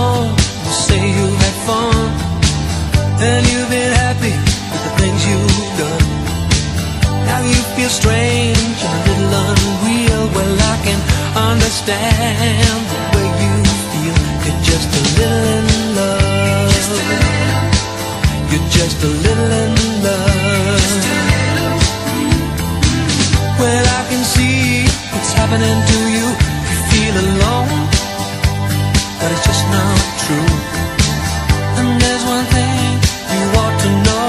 on, you say you had fun, and you've been happy with the things you've done. Now you feel strange and a little unreal. Well, I can understand the way you feel. You're just a little in love. You're just a little in love. Well, I can see what's happening to you. You feel alone, but it's just not true. And there's one thing you ought to know.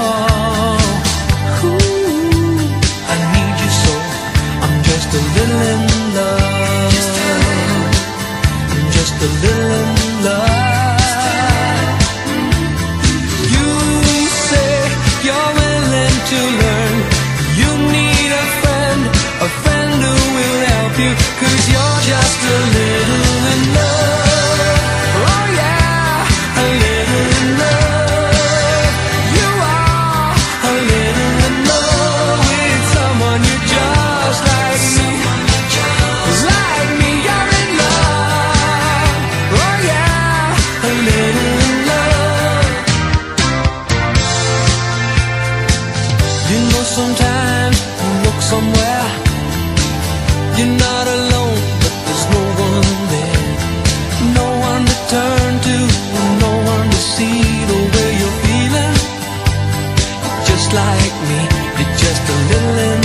Ooh, I need you so. I'm just a little in love. I'm just a little in love. You say you're willing to learn. You need a friend who will help you, 'cause you're just a little in love. Oh yeah, a little in love. You are a little in love with someone you just like me. Like me, you're in love. Oh yeah, a little in love. You know sometimes you look somewhere, you're not alone, but there's no one there. No one to turn to, no one to see the way you're feeling. You're just like me, you're just a little in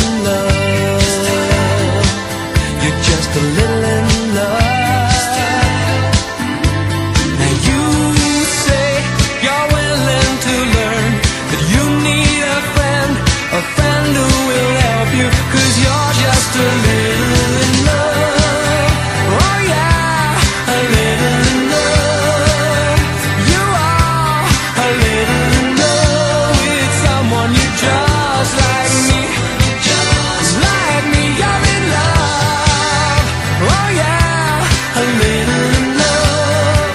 love. You're just a little in love. Now you say you're willing to learn, that you need a friend who will help you, 'cause you're just a little in love. Oh yeah, a little in love. You are a little in love with someone you just like me. Like me, you're in love. Oh yeah, a little in love.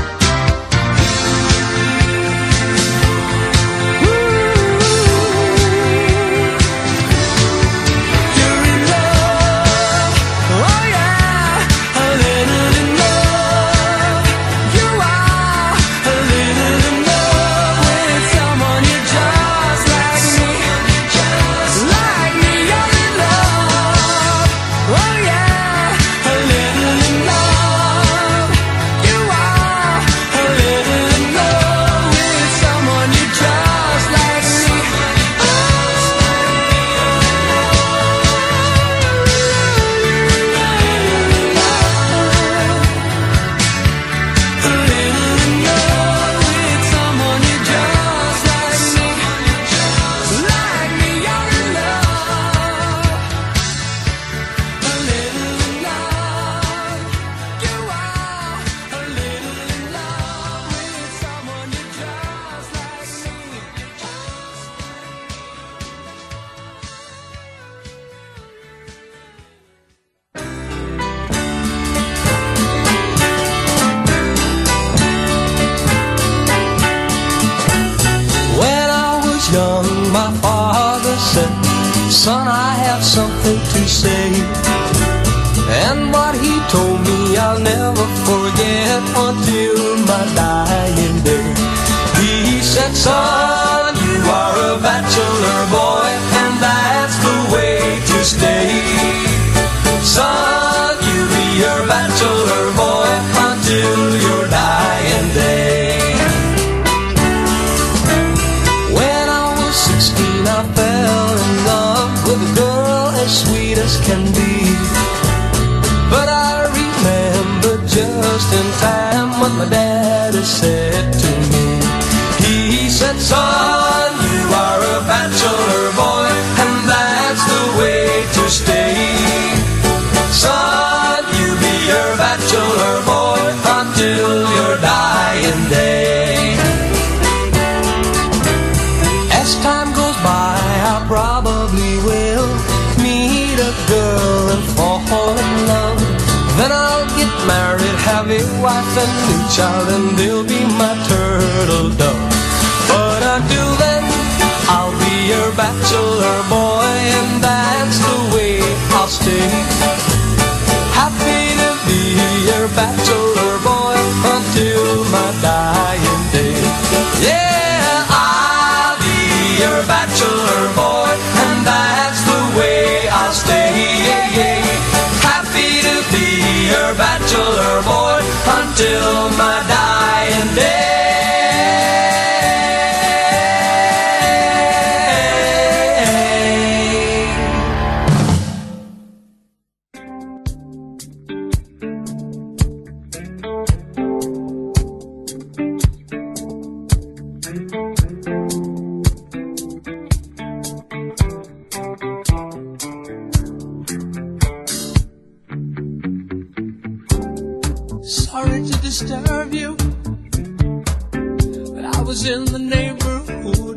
You're in love. Oh yeah, a little in love. You are a little in love with someone you just like me. Like me, you're in love. Oh yeah, a little in love. You are a little in love with someone you just like me. A little in love with someone you just like me. Like me, you're in love. A little in love. You are a little in love with someone you just like me. When I was young, my father said, "Son, I have something to say." And what he told me I'll never forget until my dying day. He said, "Son, you are a bachelor boy, and that's the way to stay. Son, you be your bachelor boy until your dying day." When I was 16, I fell in love with a girl as sweet as can be. But I remember just in time what my daddy said to me. He said, "Son, you are a bachelor boy, and that's the way to stay. Son, you be your bachelor boy until your dying day." As time goes by, I probably will meet a girl and fall in love. Then I'll get married, have a wife and a child, and they'll be my turtle dove. But until then, I'll be your bachelor boy, and that's the way I'll stay. Happy to be your bachelor boy until my was in the neighborhood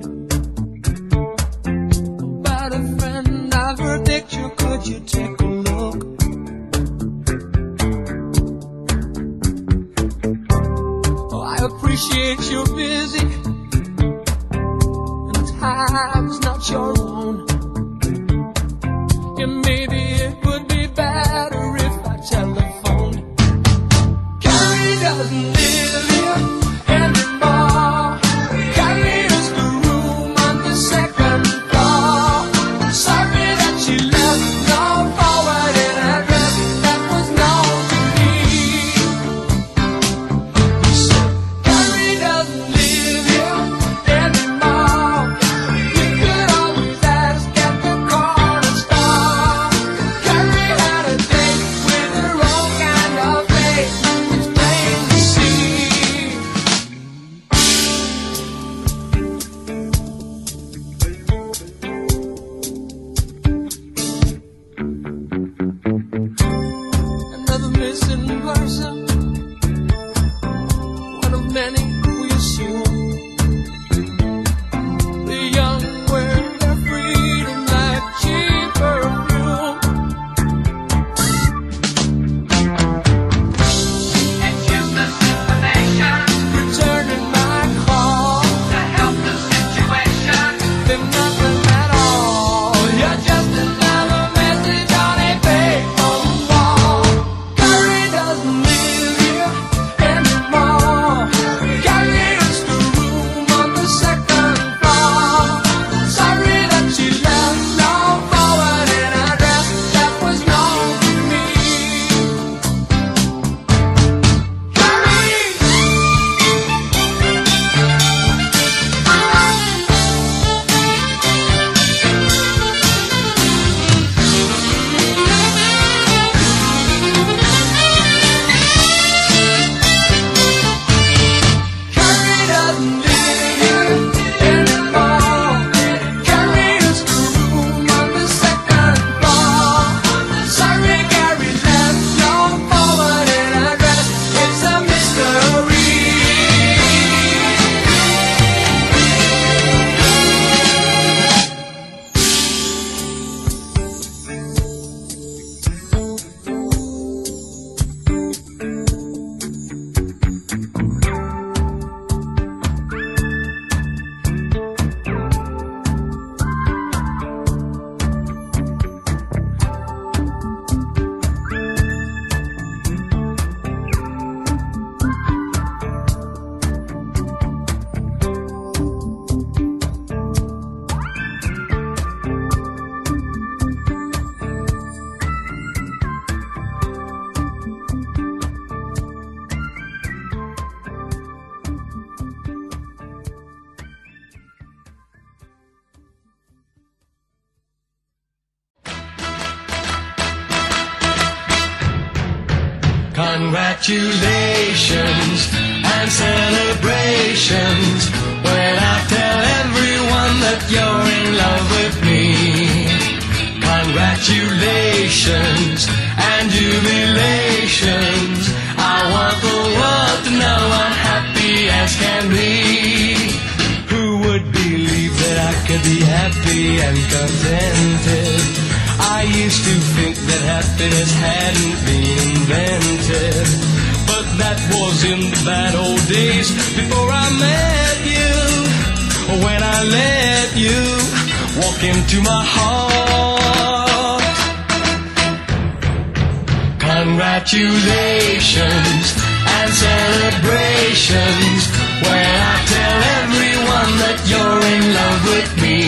about a friend. I've her picture, could you take a look? Oh, I appreciate you're busy and time's not your own. Yeah, maybe it would be better if I telephoned. Carrie doesn't live here anymore. Carrie is the room on the second floor. Sorry that she left no forwarded address that was known to me. He said, Carrie doesn't live here anymore. You could always ask at the corner store. Carrie had a date with her own kind of face. It's plain to see. Another missing person, one of many we assume. The young wear their freedom like cheap perfume. It's useless information Returning my call, to help the situation. then nothing at all. You're just another message on a paper wall. Carrie doesn't live here anymore. Carrie is the room on the second floor. Sorry that she left no forwarded address that was known to me. Carrie doesn't live here anymore. Carrie is the room on the second floor. Sorry, Carrie left no forwarded address. It's a mystery. Congratulations and celebrations when I tell everyone that you're in love with me. Congratulations and jubilations. I want the world to know I'm happy as can be. Who would believe that I could be happy and contented? I used to think that happiness hadn't been invented, but that was in the bad old days before I met you. When I let you walk into my heart. Congratulations and celebrations when I tell everyone that you're in love with me.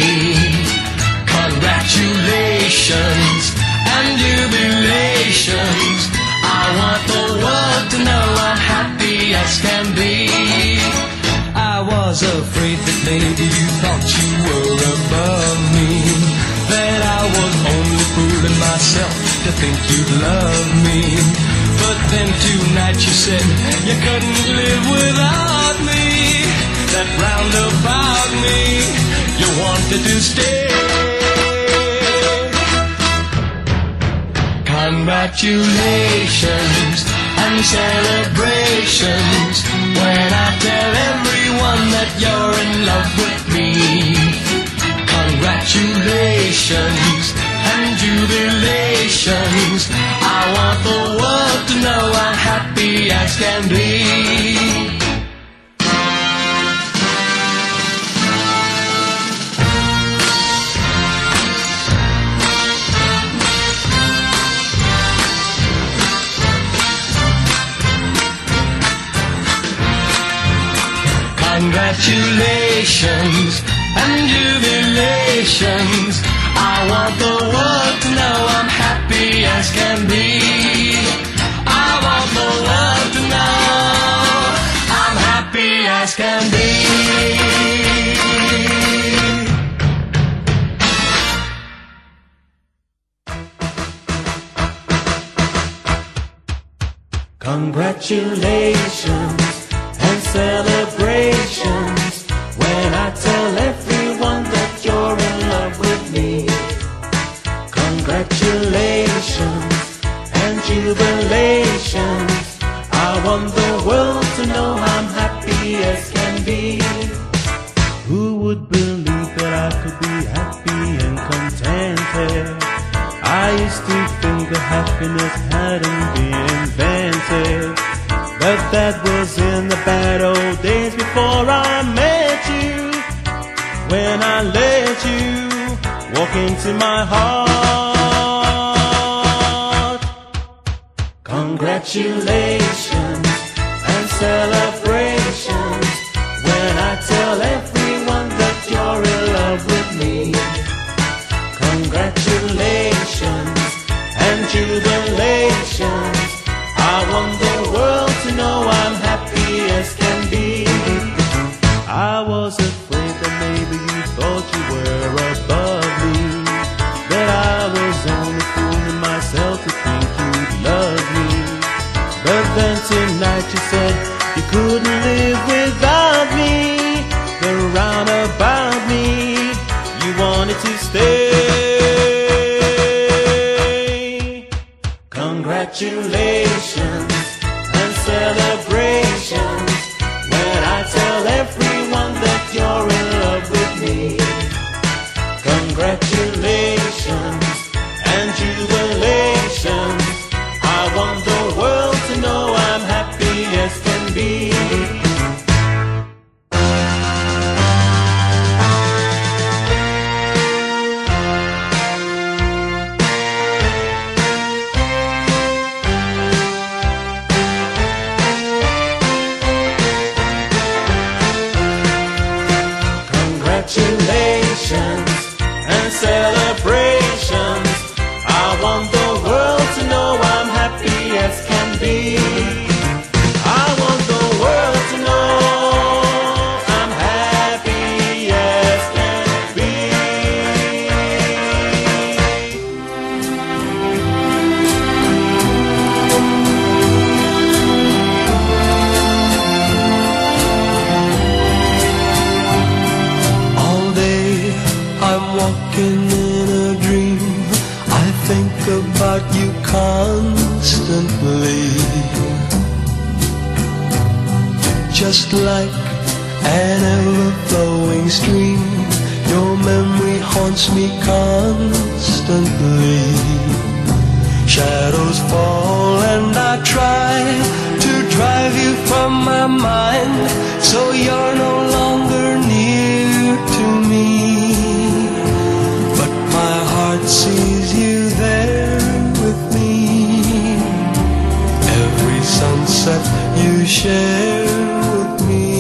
Congratulations and jubilations. I want the world to know I'm happy as can be. I was afraid that maybe you thought you were above me, that I was only fooling myself to think you'd love me. But then tonight you said you couldn't live without me, that roundabout me you wanted to stay. Congratulations and celebrations when I tell everyone that you're congratulations and jubilations. I want the world to know I'm happy as can be. Congratulations and jubilations. I want the world to know I'm happy as can be. I want the world to know I'm happy as can be. Congratulations and celebrations when I tell everyone that you're in love with me. Congratulations and jubilations. I want the world to know I'm happy as can be. Who would believe that I could be happy and contented? I used to think that happiness hadn't been invented, but that was in the bad old days before I met you. When I let you walk into my heart. Congratulations and celebrations when I tell everyone that you're in love with me. Congratulations and jubilations. I want the world to know I'm happy as can be. I was afraid that maybe you thought you were above me, that I was only fooling myself to think you'd love me. But then tonight you said you couldn't live without me. Then round about me you wanted to stay. Congratulations and celebrations when I tell everyone that you're in love with me. Congratulations and jubilations. I want the world to know I'm happy as can be. Congratulations and celebrations. I want the world to know I'm happy as can be. I want the world to know I'm happy as can be. All day I'm walking in a dream. I think about you constantly. Just like an ever-flowing stream, your memory haunts me constantly. Shadows fall and I try to drive you from my mind, so you're no longer near to me. But my heart sees you there with me. Every sunset you share with me.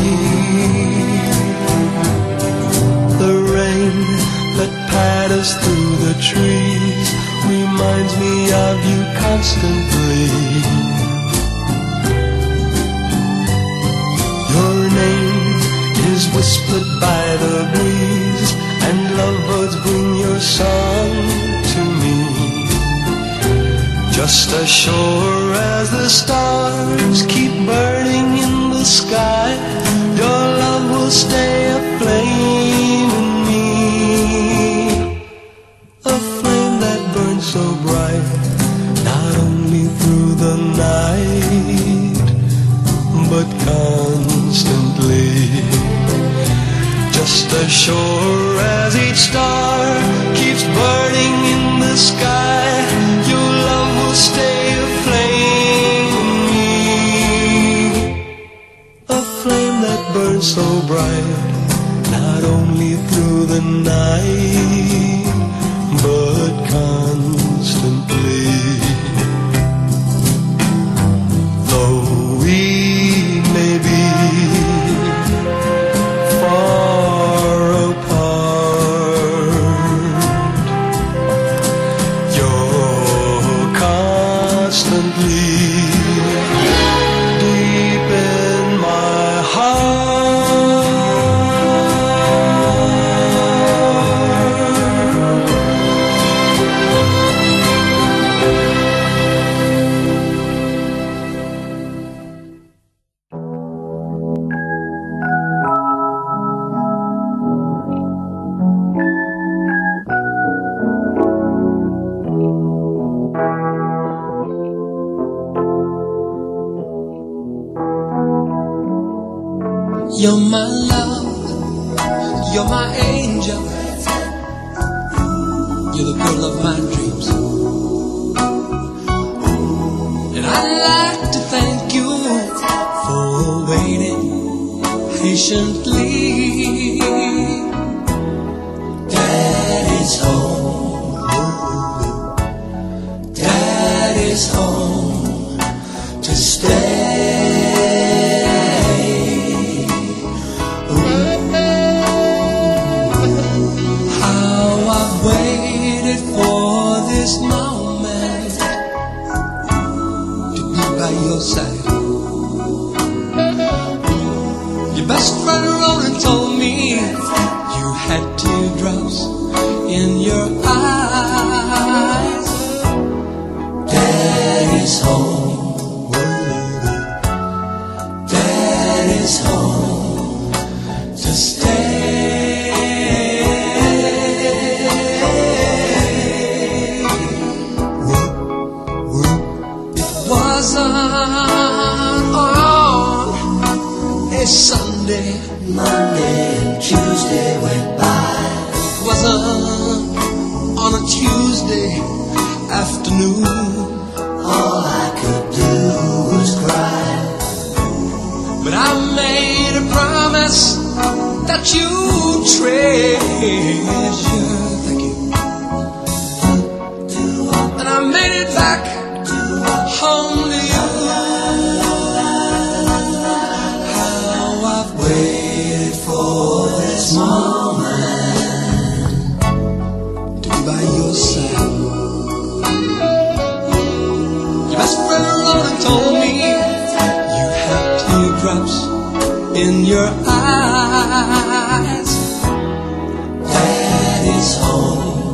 The rain that patters through the trees reminds me of you constantly. Your name is whispered by the breeze, and lovebirds bring your song to me. Just as sure as the stars keep burning in the sky, your love will stay aflame in me. A flame that burns so bright, not only through the night, but constantly. Just as sure as each star keeps so bright, not only through the night, but constantly. Though we may be far apart, you're constantly deep in my heart. You're my love, you're my angel, you're the girl of my dreams. And I'd like to thank you for waiting patiently. Daddy's home, Daddy's home to stay. This moment to be by your side. Your best friend Ronan told me you had teardrops in your eyes. Daddy's home, Daddy's home to stay. Sunday, Monday, and Tuesday went by. It wasn't on a Tuesday afternoon. All I could do was cry. But I made a promise that you'd treasure. Thank you. And I made it back home to you. Waited for this moment to be by your side. Your best friend Ronan told me you had teardrops in your eyes. Daddy's home,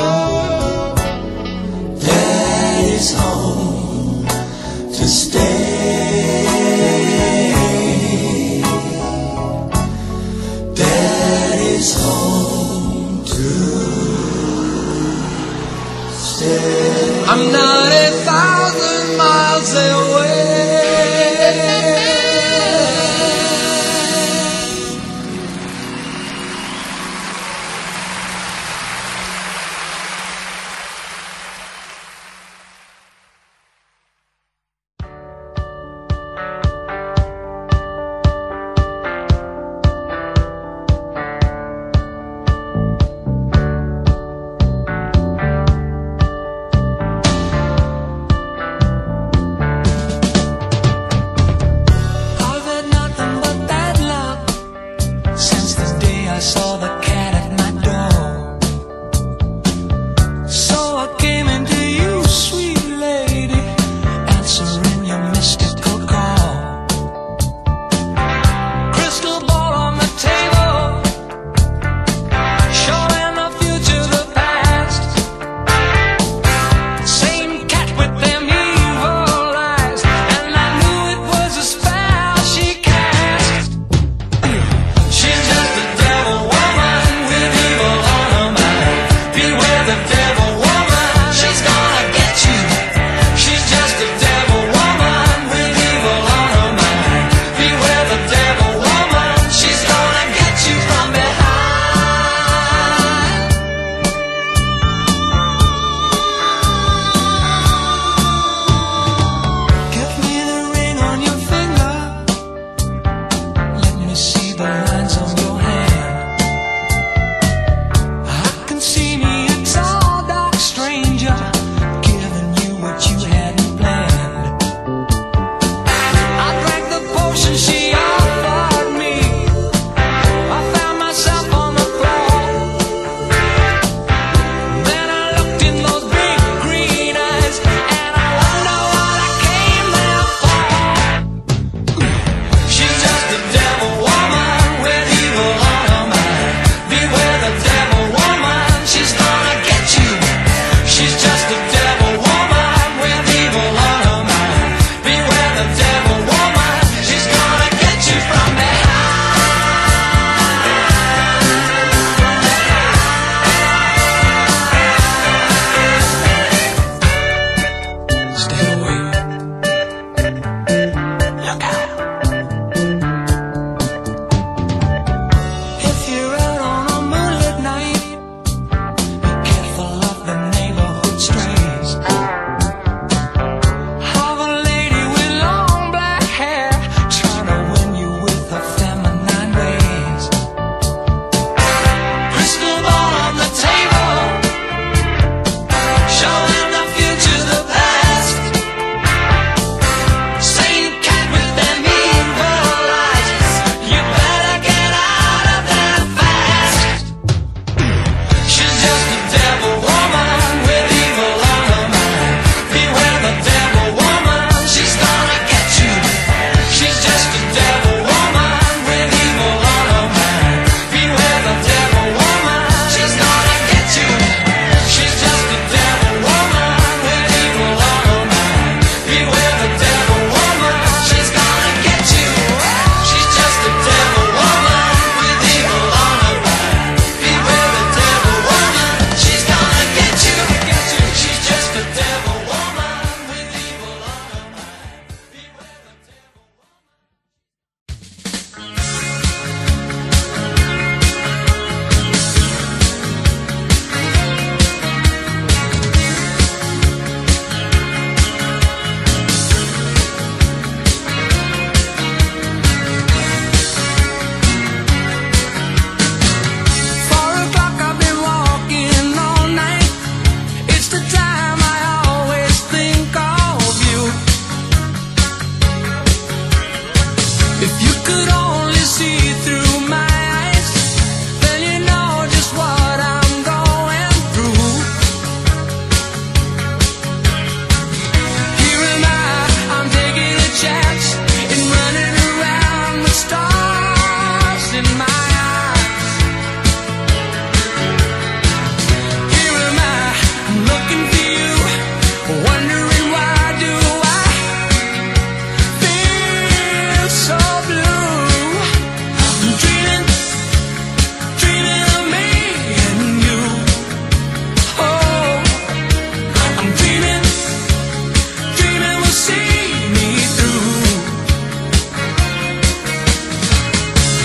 Daddy's home to stay. Daddy's home to stay. I'm not 1,000 miles away.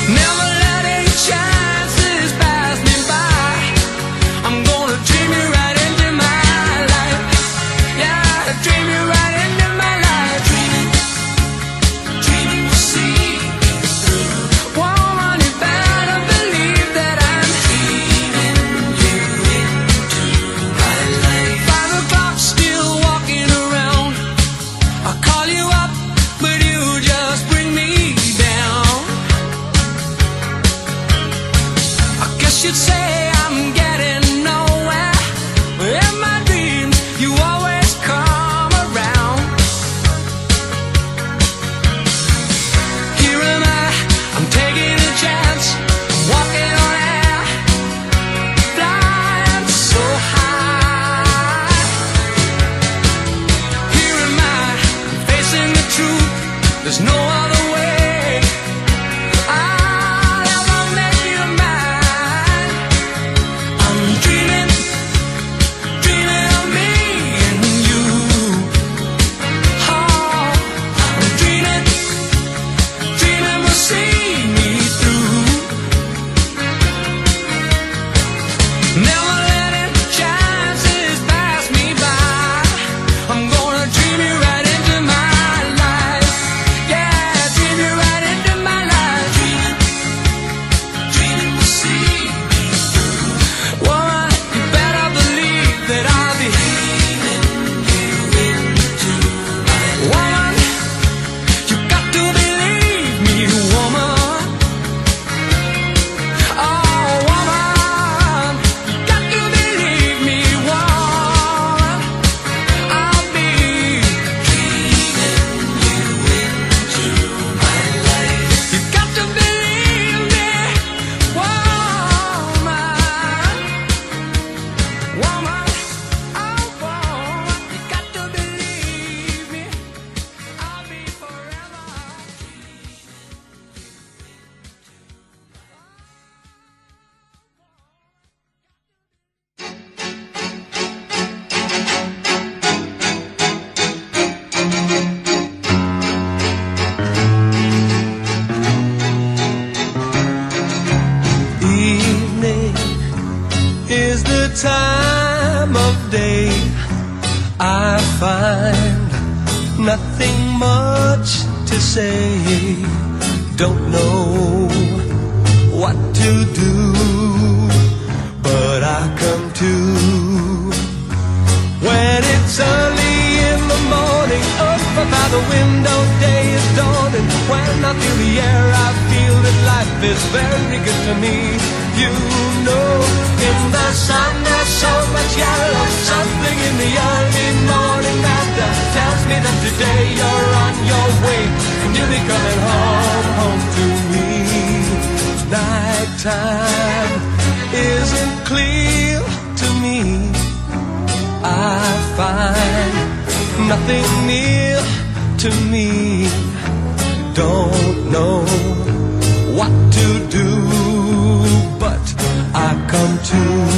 Never letting chances pass me by. I'm gonna dream you right into my life. Yeah, dream you right into my life. Dreaming will see me through. Woman, you better believe that I'm dreaming you into my life. 5 o'clock, still walking around. I call you up, but you just bring me down. I guess you'd say I'm getting nowhere. In my dreams, you always come around. Here am I, I'm taking a chance. I'm walking on air, flying so high. Here am I, facing the truth. There's no other way. I'll ever make you mine. I'm dreaming, dreaming of me and you. Oh, I'm dreaming, dreaming will see me through. Never letting chances pass me by. I'm gonna dream you right into my life. Yeah, dream you right into my life. Dreaming will see me through. Woman, you better believe that I'll be dreaming you into my life. Woman, you got to believe me, woman. Oh, woman, you got to believe me, woman. I'll be dreaming you into my life. You got to believe me, woman. Woman, oh, woman, you got to believe me. I'll be forever. Evening is the time of day I find nothing much to say. Don't know what to do, but I come to when it's early in the morning. Up by the window, day is dawning. When I feel the air, I feel that life is very good to me. You know, in the sun there's so much yellow. Something in the early morning after tells me that today you're on your way and you'll be coming home to me. Nighttime isn't clear to me. I find nothing near to me. Don't know what to do, but I come to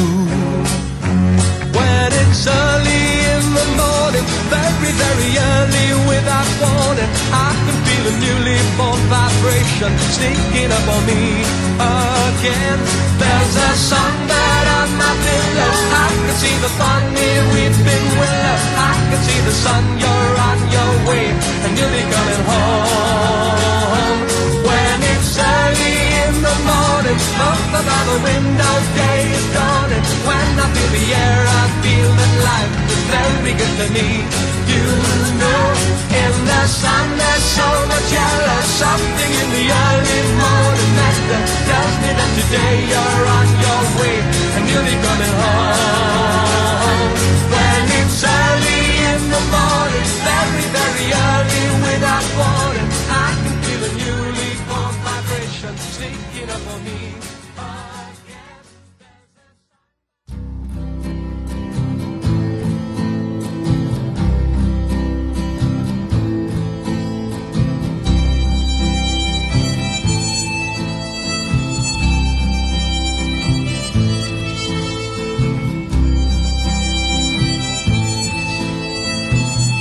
when it's early in the morning, very, very early without warning. I can feel a newly born vibration sneaking up on me again. There's a songbird on my pillow. I can see the funny weeping willow. I can see the sun, you're on your way and you'll be coming home. When it's early in the morning, up by the window, day is dawning. When I feel the air, I feel that life is very good to me. You know, in the sun there's so much yellow. Something in the early morning that tells me that today you're on your way and you'll be coming home. When it's early in the morning, very, very early without warning, I can feel a newly born vibration sneaking up on me.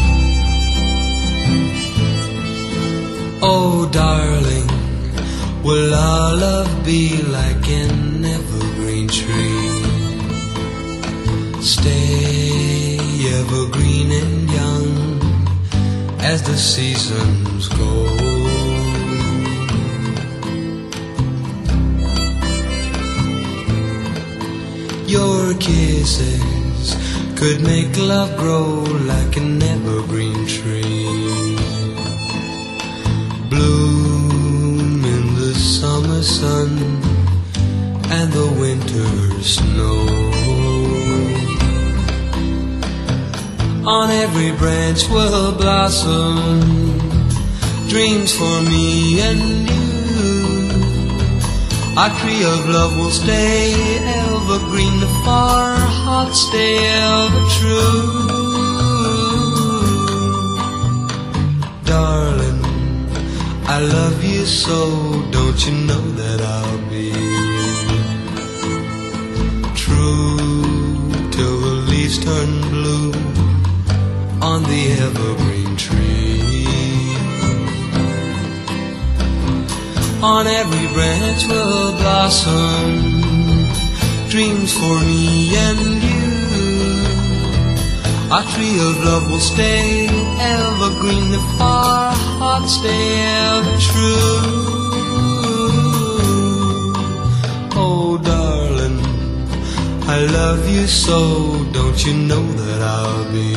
Oh, darling, Will our love be like an evergreen tree? Stay evergreen and young as the seasons go. Your kisses could make love grow like an evergreen tree. Bloom in the summer sun and the winter snow. On every branch will blossom dreams for me and you. Our tree of love will stay evergreen, the far hearts stay ever true. Darling, I love you so, don't you know that I'll be true till the leaves turn blue on the evergreen tree. On every branch will blossom dreams for me and you. Our tree of love will stay evergreen, the far hearts stay ever true. Oh darling, I love you so, don't you know that I'll be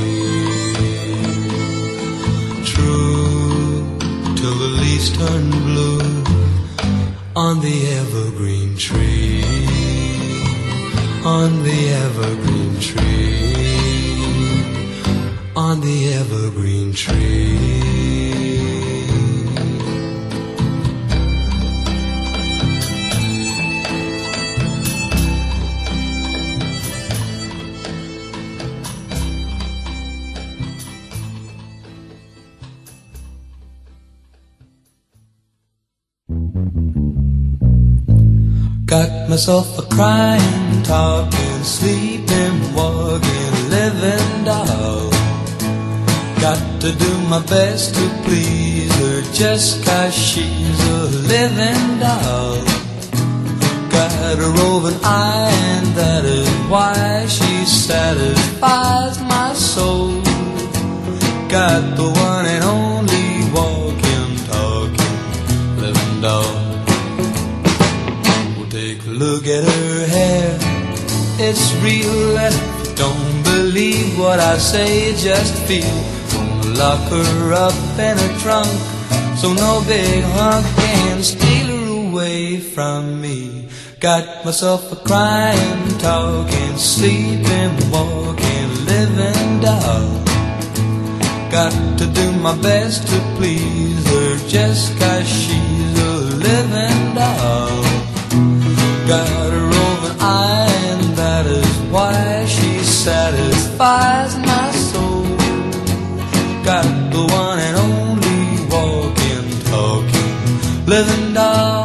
true till the leaves turn blue on the evergreen tree. On the evergreen tree, on the evergreen tree. Got myself a crying, talking, sleeping, walking, living doll. Got to do my best to please her just 'cause she's a living doll. Got a roving eye and that is why she satisfies my soul. Got the one and only walking, talking, living doll. Take a look at her hair, it's real, and don't believe what I say, just feel. Gonna lock her up in a trunk, so no big hunk can steal her away from me. Got myself a crying, talking, sleeping, walking, living doll. Got to do my best to please her just 'cause she's a living doll. Got a roving eye and that is why she satisfies my soul. Got the one and only walking, talking, living doll.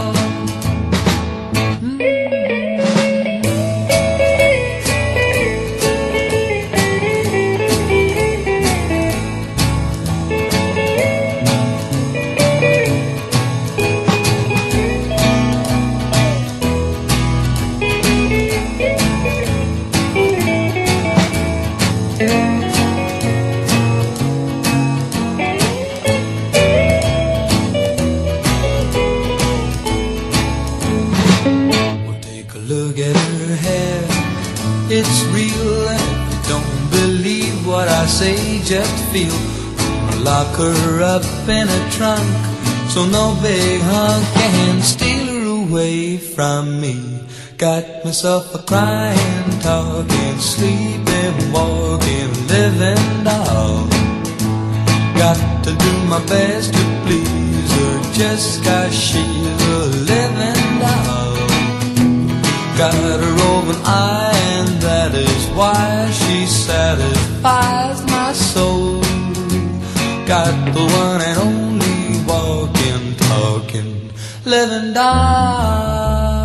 It's real, and if you don't believe what I say, just feel. Gonna lock her up in a trunk, so no big hunk can steal her away from me. Got myself a crying, talking, sleeping, walking, living doll. Got to do my best to please her just 'cause she's a living doll. Got a roving eye and that is why she satisfies my soul. Got the one and only walking, talking, living doll.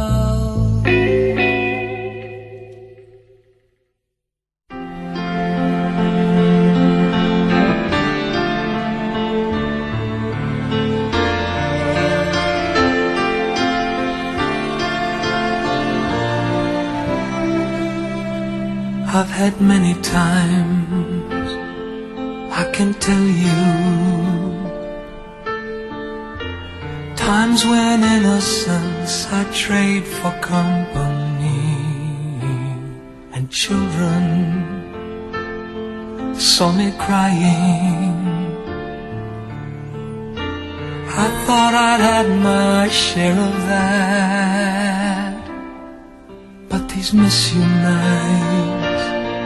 I've had many times, I can tell you, times when innocence I trade for company, and children saw me crying. I thought I'd had my share of that, but these miss you nights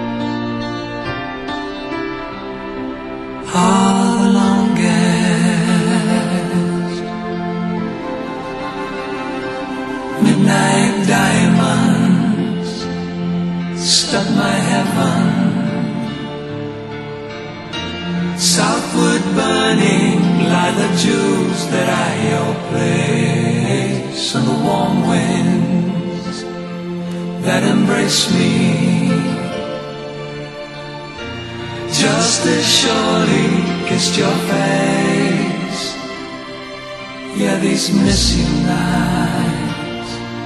are the longest. Midnight diamonds stud my heaven, southward burning lie the jewels that I your place, and the warm winds that embrace me just as surely kissed your face. Yeah, these miss you nights,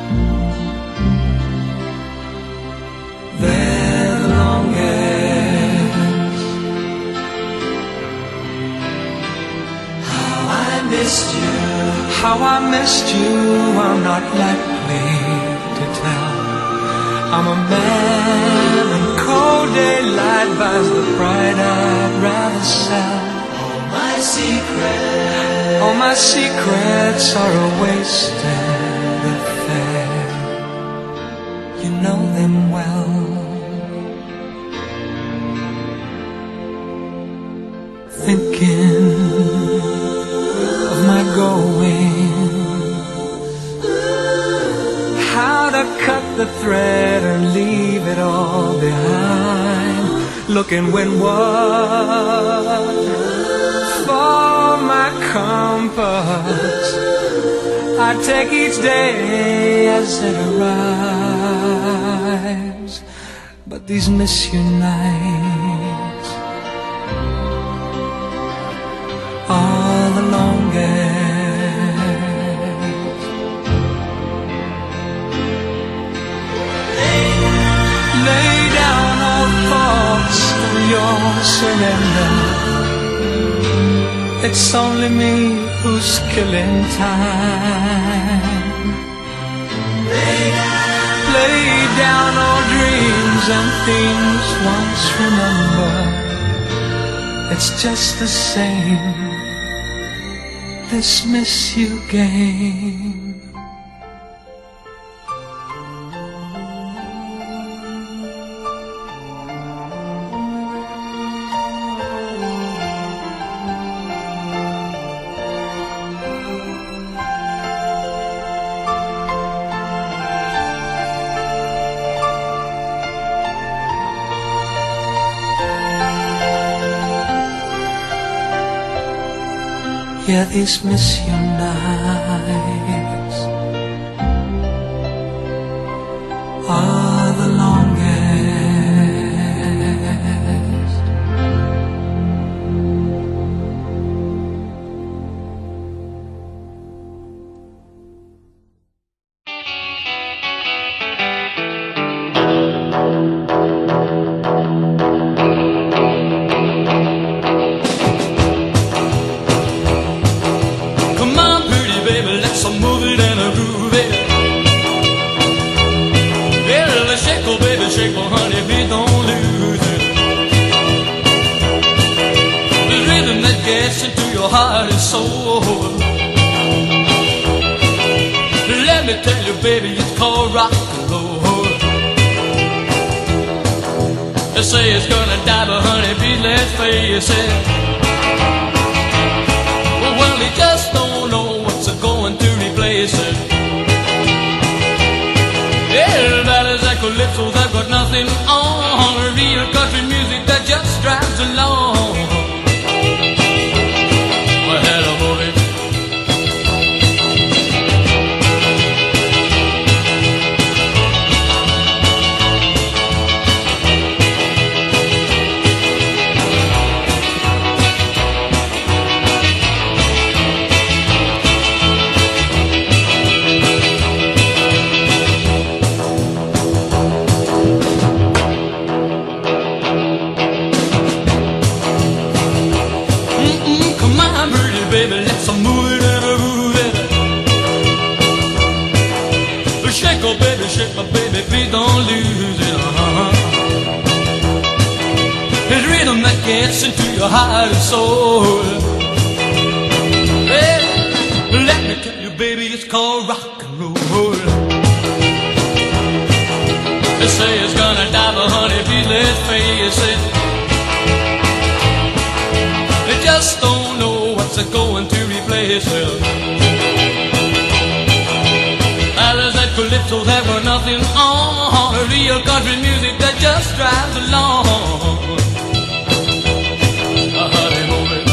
they're the longest. How I missed you, how I missed you, I'm not likely to tell. I'm a man, and cold daylight buys the pride I'd rather sell. All my secrets are a wasted affair. You know them well. Thinking of my going, how to cut the thread and leave it all behind. Looking windward for my compass, I take each day as it arrives. But these miss you nights are the longest. Lay down all thoughts of your surrender. It's only me who's killing time. Lay down all dreams and things once remembered. It's just the same, this miss you game. Yeah, these miss you nights are the longest. Into your heart and soul. Let me tell you, baby, it's called rock and roll. They say it's gonna die, but honey, please let's face it. Well, they just don't know what's going to replace it. Everybody's like calypso, they've got nothing on. Real country music that just drives along. Hello, movie. Shake, oh baby, shake, my baby, please don't lose it. It's rhythm that gets into your heart and soul. Hey, let me tell you, baby, it's called rock and roll. They say it's gonna die, but honey, please let's face it. They just don't know what's going to replace it. Calypso that got nothing on, real country music that just drives along. Honey, move it,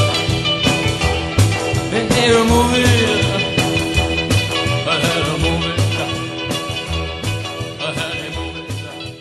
hey, move it, honey, move it, honey, move it.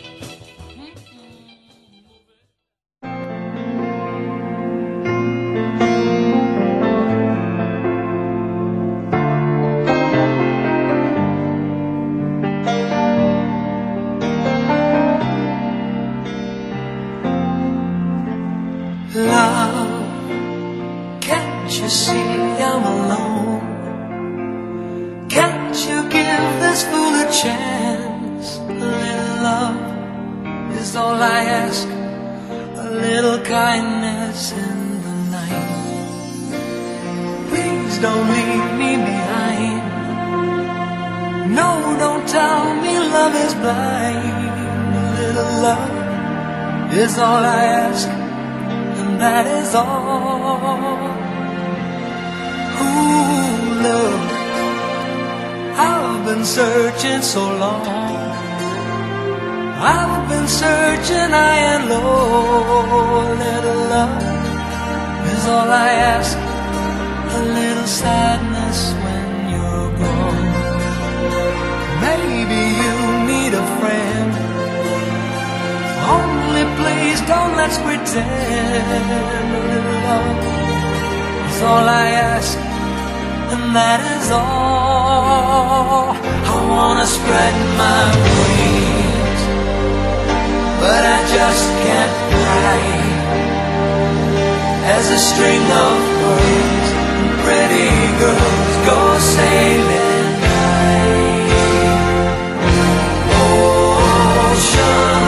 Love, can't you see I'm alone? Can't you give this fool a chance? A little love is all I ask, a little kindness in the night. Please don't leave me behind. No, don't tell me love is blind. A little love is all I ask, that is all. Ooh, love, I've been searching so long. I've been searching high and low. A little love is all I ask, a little sadness when you're gone. Maybe you need a friend. Only please don't let's pretend. A little love is all I ask, and that is all. I wanna spread my wings, but I just can't fly. As a string of birds and pretty girls go sailing high. Ocean,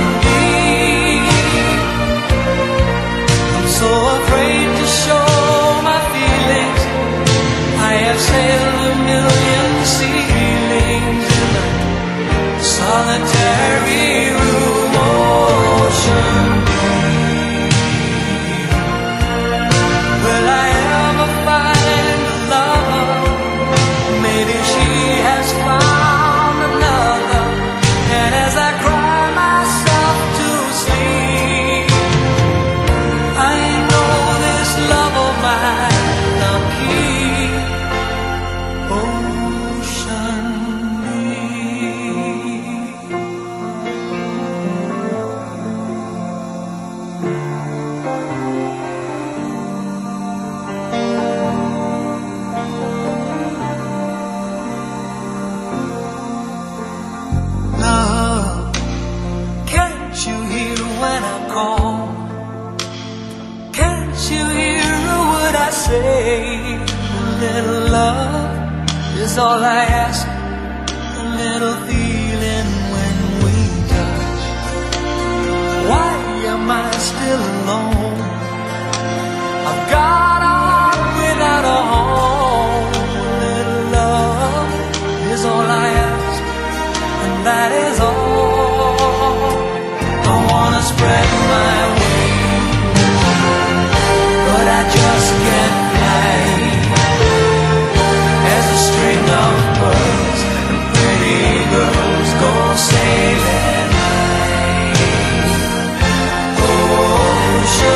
so afraid to show my feelings. I have sailed a million ceilings in a solitary room. Ocean, will I ever find a lover? Maybe she has found another. And as I cry myself to sleep, I know this love of mine I'll keep. Ocean love, can't you hear when I call? Can't you hear what I say? A little love is all I ask, a little feeling when we touch. Why am I still alone? I've got on without a home. A little love is all I ask, and that is all. I wanna spread my wings, but I just can't fly. As a string of birds and pretty girls go sailing high. Ocean.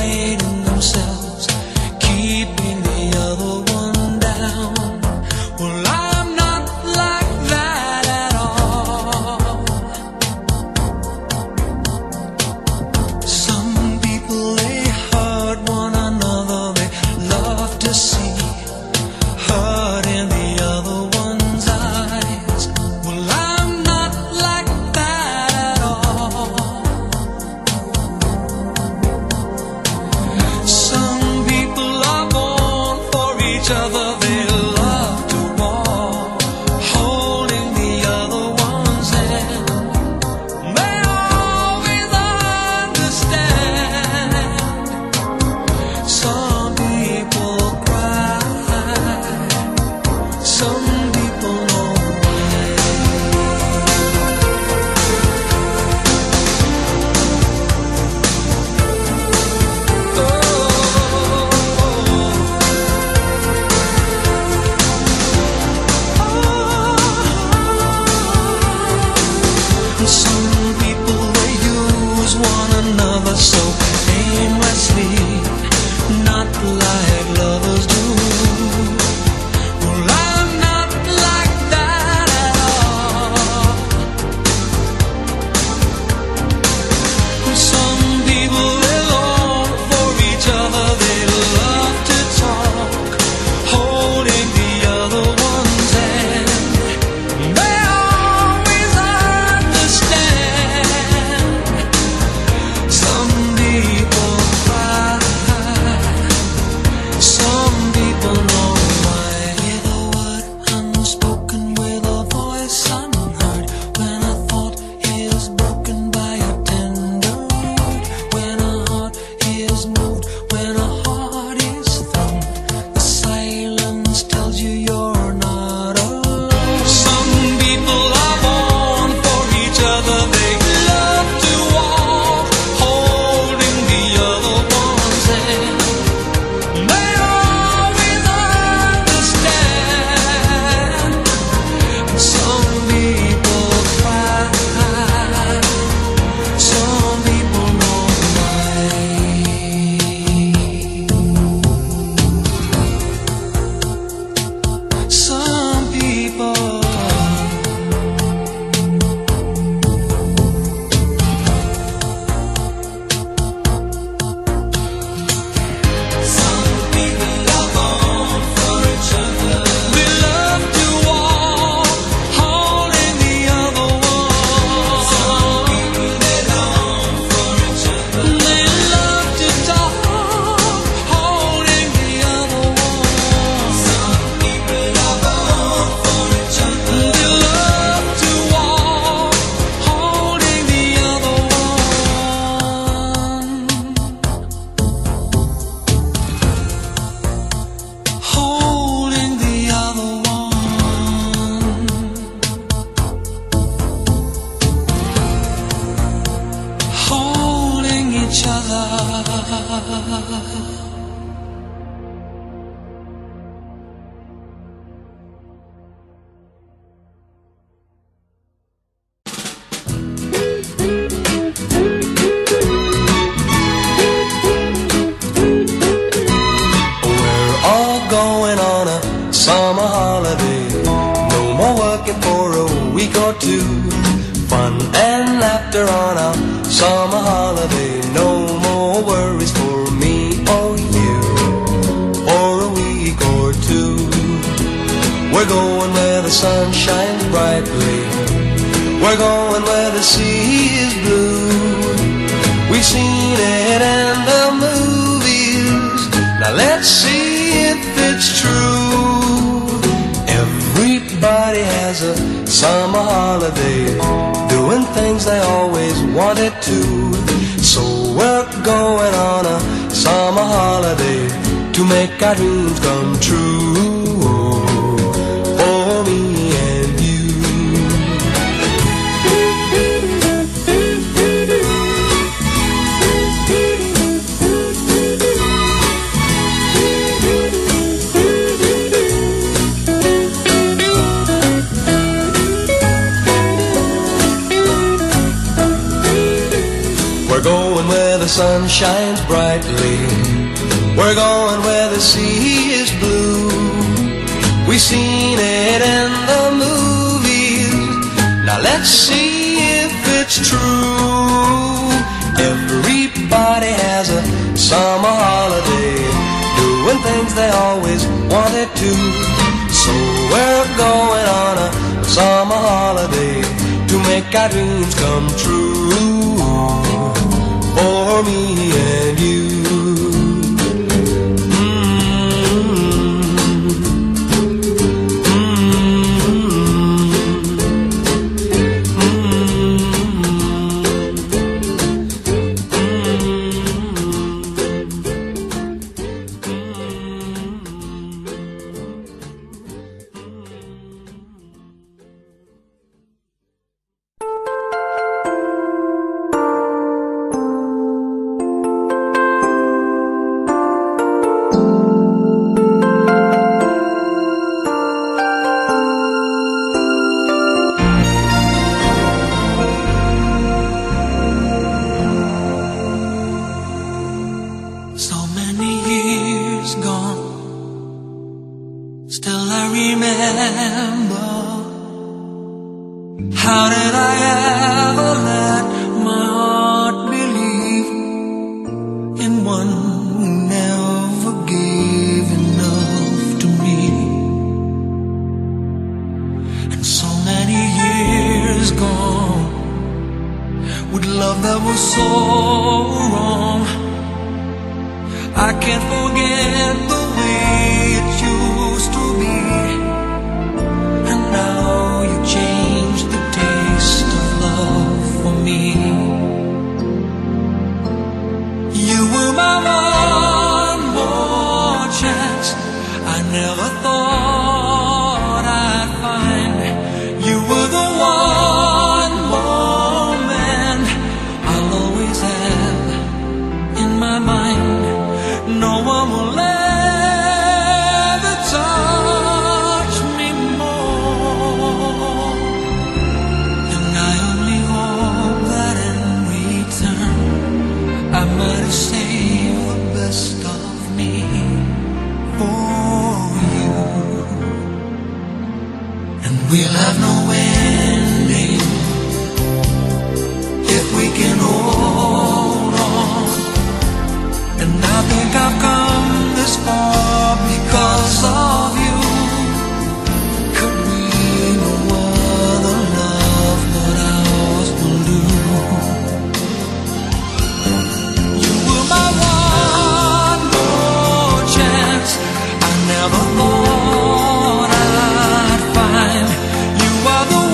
fighting themselves, keeping the other one down. Well, I'm not like that at all. Some people, they hurt one another, they love to see hurt in the other one's eyes. Well, I'm not like that at all. Some people are born for each other, they love to walk, holding the other one's hand. They always understand. Some people cry, some people know why. Some people, they use one another so aimlessly, not like lovers do. Well, I'm not like that at all. Some people, they long for each other, they love to talk, holding the other one's hand. They always understand. Some people cry, some people know why. With a word unspoken, with a voice unheard, when a thought is broken by a tender word, when a heart is moved, when a heart is thrown, the silence tells you you're not alone. Some people are born for each other, they love to walk, holding the other one's hand. They always understand. Some people cry, some people know why. Some people, some people are born for each other. They love to walk, holding the other one. Some people, they long for each other. They love to talk, holding the other one. Some people are born for each other. They love to walk, holding the other one. Holding the other one. Holding each other. We're all going on a summer holiday. No more working for a week or two. Fun and laughter on a summer holiday. No more worries for me or you, or a week or two. We're going where the sun shines brightly. We're going where the sea is blue. We've seen it in the movies. Now let's see if it's true. Everybody has a summer holiday, doing things they always wanted to. So we're going on a summer holiday to make our dreams come true. For me and you. sun shines brightly. We're going where the sea is blue. We've seen it in the movies. Now let's see if it's true. Everybody has a summer holiday, doing things they always wanted to. So we're going on a summer holiday to make our dreams come true, for me and you. Never thought I'd find you are the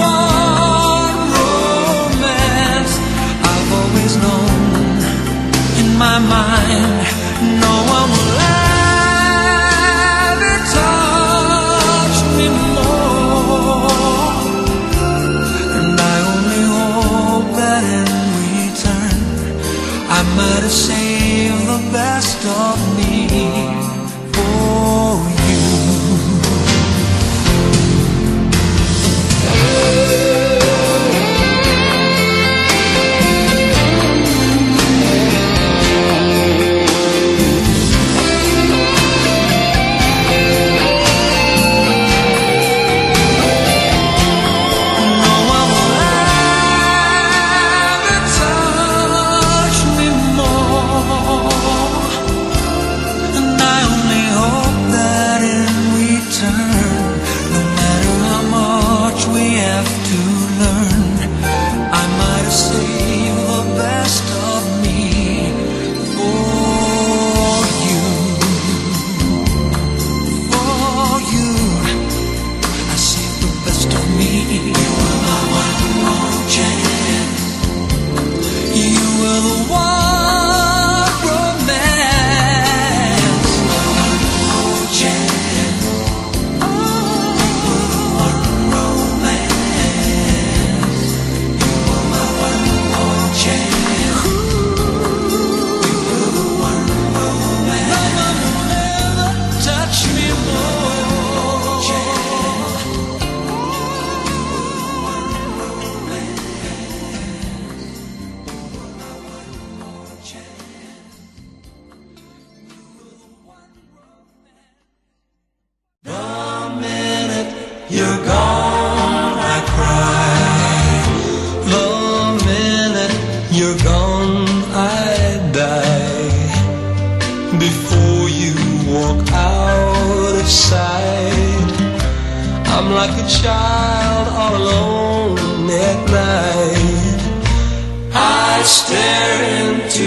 before you walk out of sight. I'm like a child all alone at night. I stare into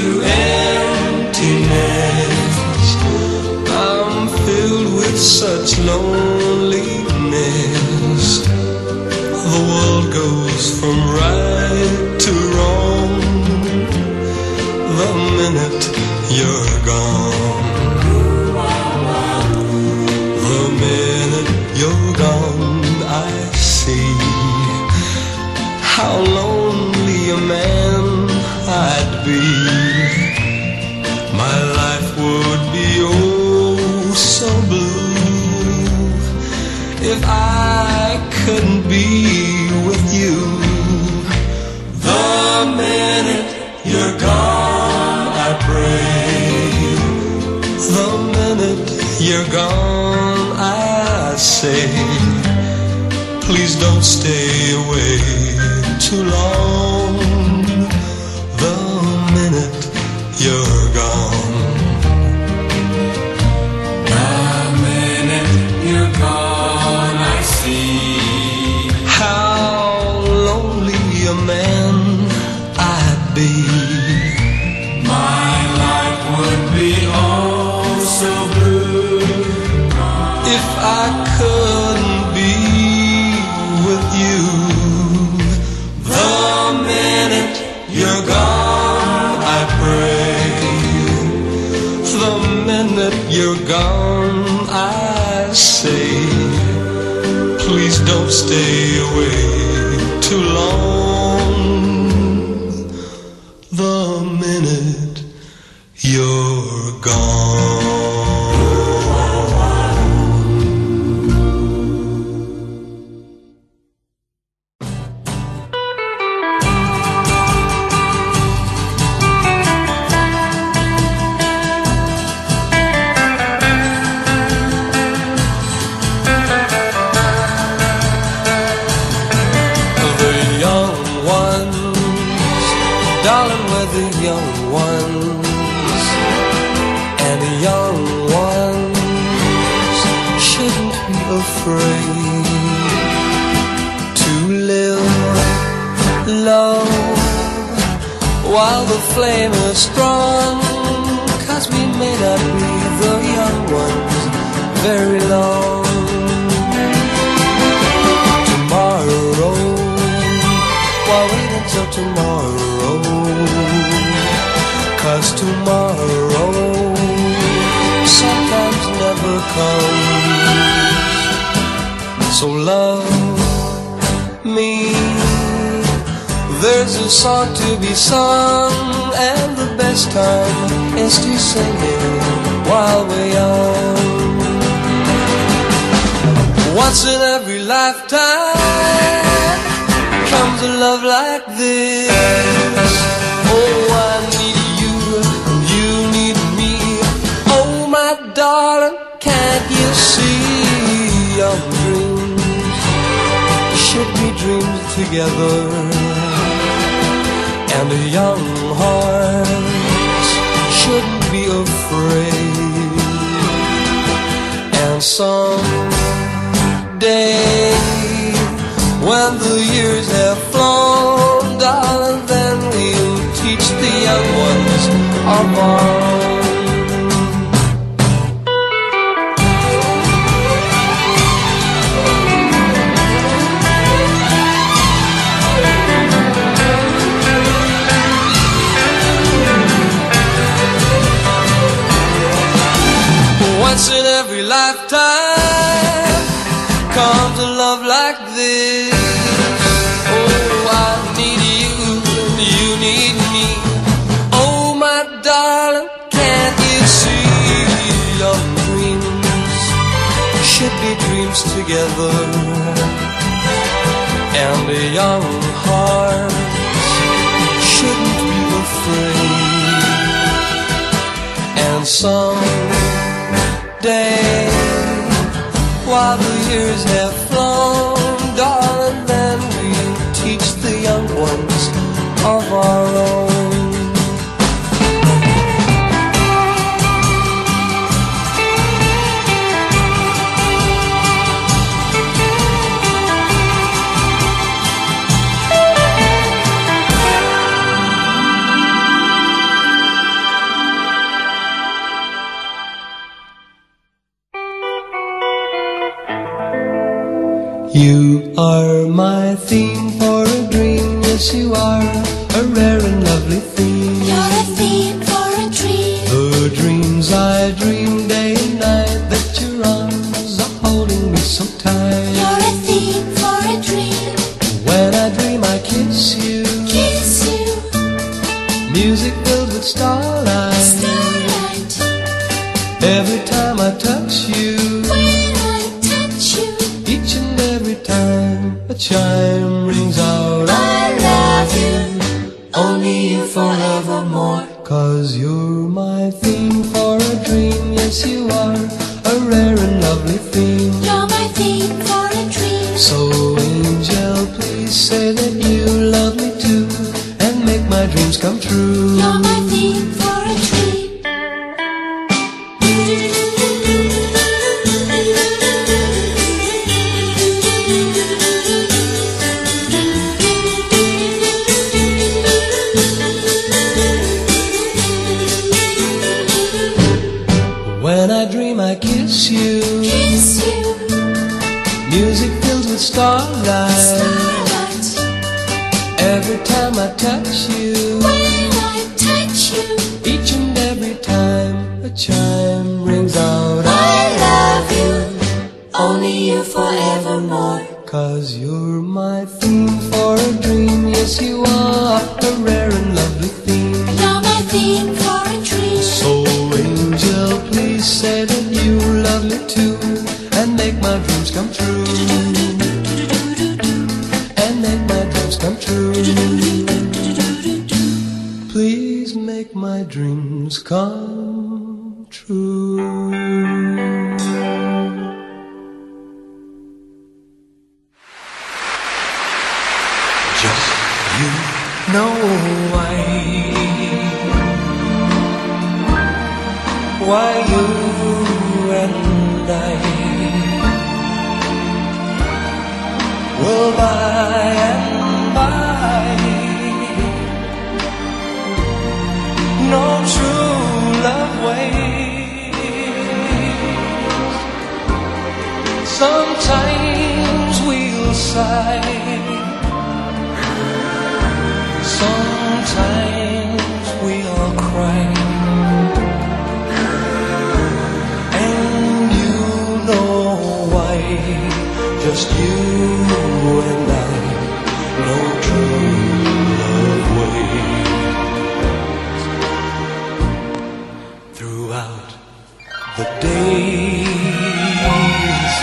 emptiness. I'm filled with such loneliness. The world goes from right to wrong the minute you're gone. The minute you're gone, I see how lonely a man I'd be. My life would be oh so blue if I couldn't be with you. The minute you're gone, I pray. The minute you're gone, I say, please don't stay away too long. The minute you're gone. The minute you're gone, I see how lonely a man I'd be. My life would be oh so blue if I couldn't be with you. The minute you're gone, I pray. The minute you're gone, I say, please don't stay away too long. The minute you're gone. Darling, we're the young ones, and the young ones shouldn't be afraid to live low while the flame is strong, 'cause we may not be the young ones very long. Tomorrow, why wait until tomorrow? 'Cause tomorrow sometimes never comes. So love me, there's a song to be sung, and the best time is to sing it while we're young. Once in every lifetime comes a love like this. Oh, I need you, you need me. Oh, my darling, can't you see? Young dreams should be dreams together, and a young heart shouldn't be afraid. And someday, when the years have flown, darling, then we'll teach the young ones of our own. Once in every lifetime comes a love like this. Oh, I need you, you need me. Oh, my darling, can't you see? Young dreams should be dreams together, and a young heart shouldn't be afraid. And someday, while the years have flown, darling, then we'll teach the young ones of our own. You are my theme for a dream, yes you are a rare and lovely theme. You're a theme for a dream. The dreams I dream day and night, that your arms are holding me so tight. You're a theme for a dream. When I dream I kiss you, Kiss you, music filled with starlight. starlight. Every time I touch you, When I touch you, each and every time a chime rings out. I love you, only you forevermore. 'Cause you're my theme for a dream, yes you are a rare and lovely theme. You're my theme for a dream. So angel, please say that you love me too, and make my dreams come true. You're my theme for a dream. When I dream I kiss you, Kiss you, music filled with starlight. starlight. Every time I touch you, When I touch you, each and every time a chime rings out. I love you, only you forevermore. 'Cause you're my theme for a dream, yes you are a rare and lovely theme. You're my theme for a dream. So angel, please say that you love me too, and make my dreams come true. And make my dreams come true. Please make my dreams come true. Just you know why you and I will by and by no true love waits. Sometimes we'll sigh, sometimes we'll cry, and you know why. Just you and I, no true love waits. Throughout the days,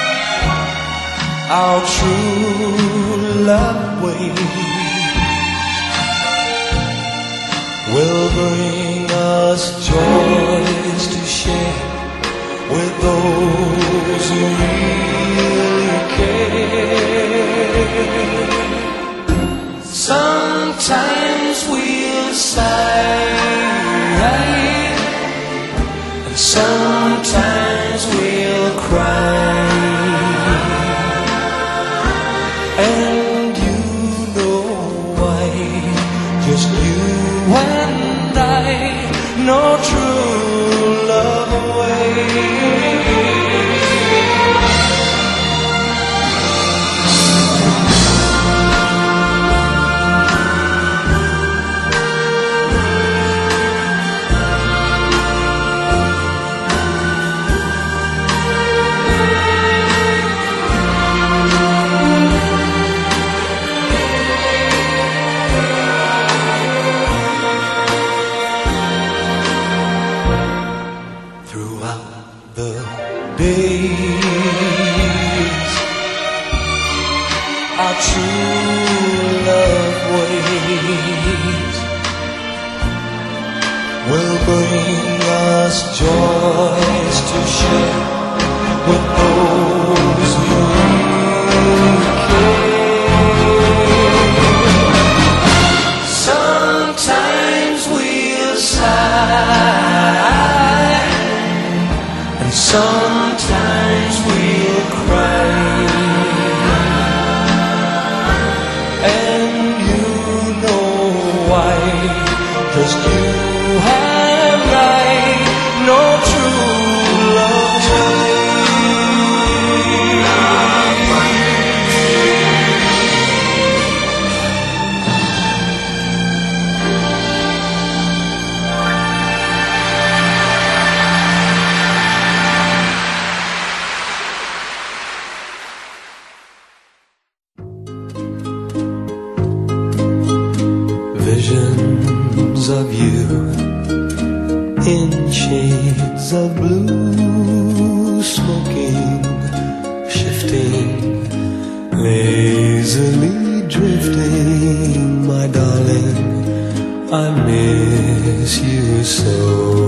our true love waits will bring us joys to share with those who really care. Sometimes we'll sigh, and sometimes we'll cry, and you know why. Just you and I, no true love awaits. Days, our true love waits will bring us joys to share with those who care. Sometimes we'll sigh, and sometimes we'll cry, and you know why. Just you and I, no true love waits. fields of blue, smoking, shifting, lazily drifting, my darling, I miss you so.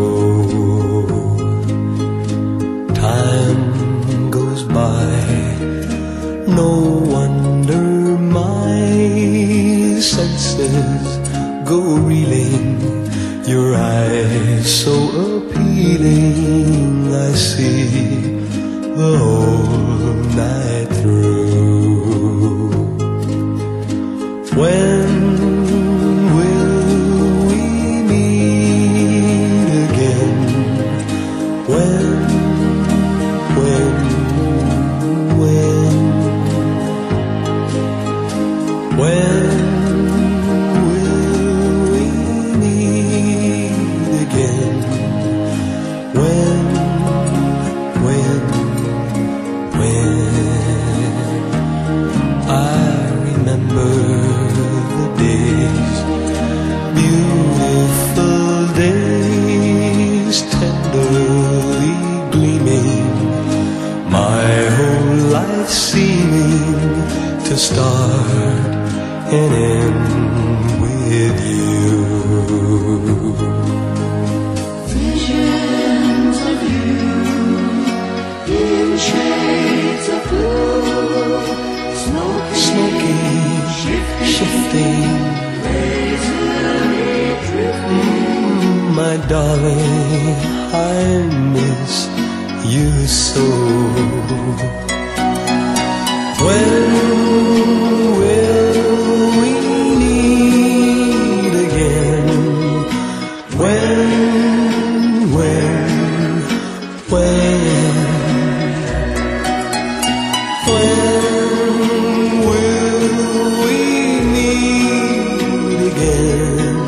Time goes by, no wonder my senses go reeling. Your eyes so appealing, I see the whole night through. When will we meet again? When start and end with you. Visions of you in shades of blue, smoking, shifting, lazily drifting. My darling, I miss you so. When will we meet again? When will we meet again?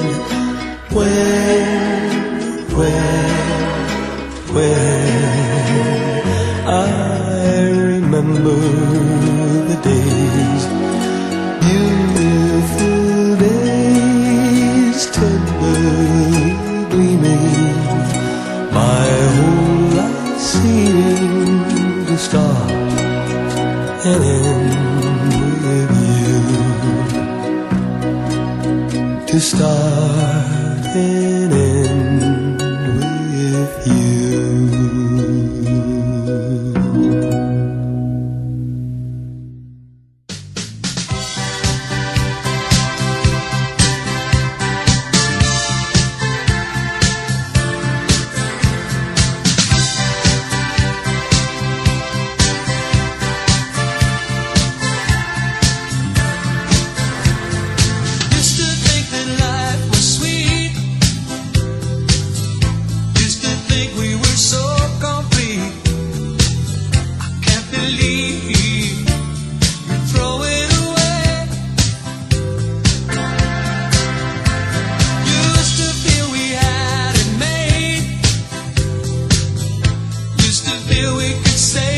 When I remember the days, beautiful days, tenderly gleaming, my whole life seemed to start and end with you. To start and end with you. Feel we could say